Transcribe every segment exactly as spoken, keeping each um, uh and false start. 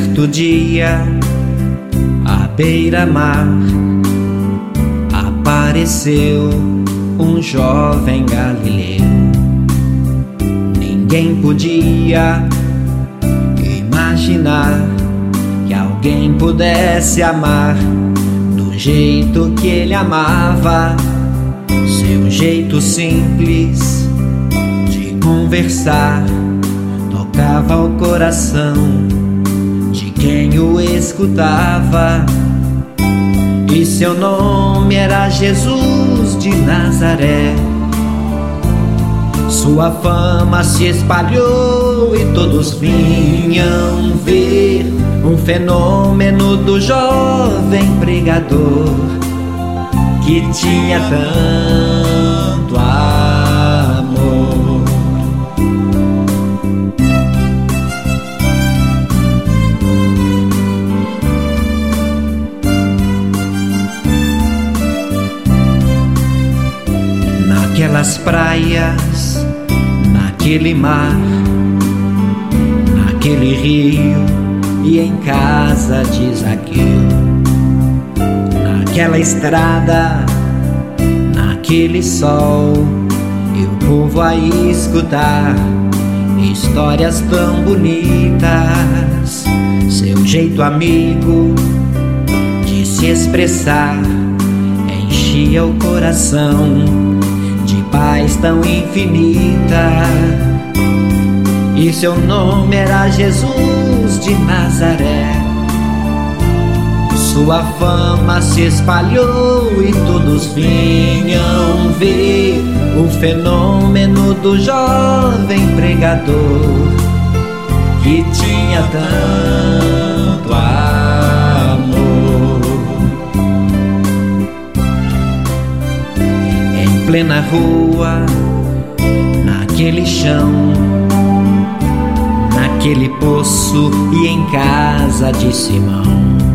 Certo dia, à beira-mar, apareceu um jovem galileu. Ninguém podia imaginar que alguém pudesse amar do jeito que ele amava. Seu jeito simples de conversar tocava o coração de quem o escutava. E seu nome era Jesus de Nazaré. Sua fama se espalhou e todos vinham ver um fenômeno do jovem pregador que tinha tanto amor. Naquelas praias, naquele mar, naquele rio e em casa de Zaqueu, naquela estrada, naquele sol, e o povo a escutar histórias tão bonitas. Seu jeito amigo de se expressar enchia o coração de paz tão infinita. E seu nome era Jesus de Nazaré. Sua fama se espalhou e todos vinham ver o fenômeno do jovem pregador que tinha tanto amor. Em plena rua, naquele chão, naquele poço e em casa de Simão,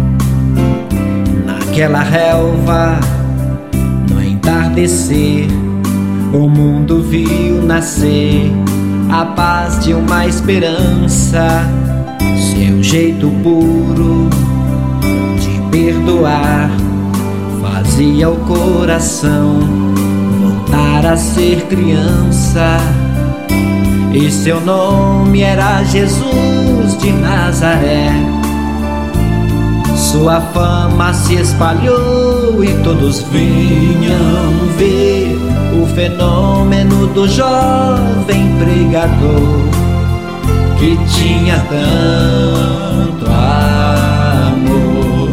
naquela relva, no entardecer, o mundo viu nascer a paz de uma esperança. Seu jeito puro de perdoar fazia o coração voltar a ser criança. E seu nome era Jesus de Nazaré. Sua fama se espalhou e todos vinham ver o fenômeno do jovem pregador que tinha tanto amor.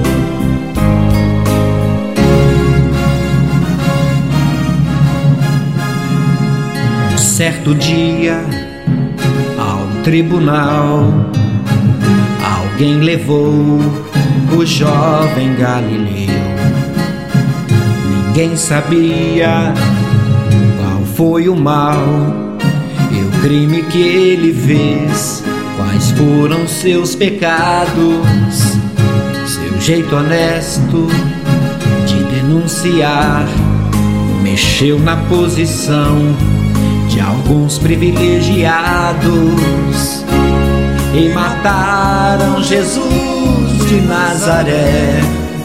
Um certo dia, ao tribunal, alguém levou o jovem galileu. Ninguém sabia qual foi o mal e o crime que ele fez, quais foram seus pecados. Seu jeito honesto de denunciar mexeu na posição de alguns privilegiados e mataram Jesus de Nazaré.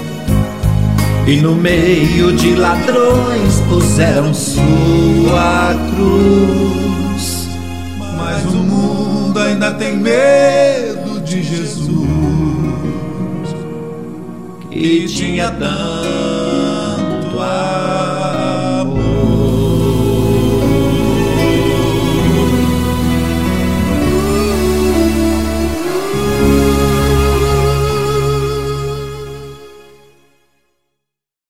E no meio de ladrões puseram sua cruz. Mas o mundo ainda tem medo de Jesus, que tinha tanto amor.